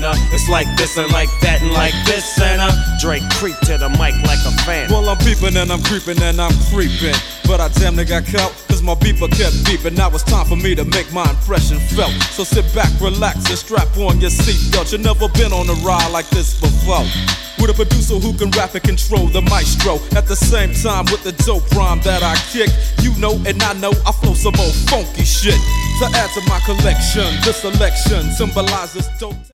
It's like this and like that and like this and Drake creep to the mic like a fan. Well, I'm peeping and I'm creeping and I'm creeping, but I damn near got caught, cause my beeper kept beeping. Now it's time for me to make my impression felt. So sit back, relax, and strap on your seatbelt. You've never been on a ride like this before, with a producer who can rap and control the maestro. At the same time with the dope rhyme that I kick, you know and I know I flow some old funky shit to add to my collection. This selection symbolizes dope.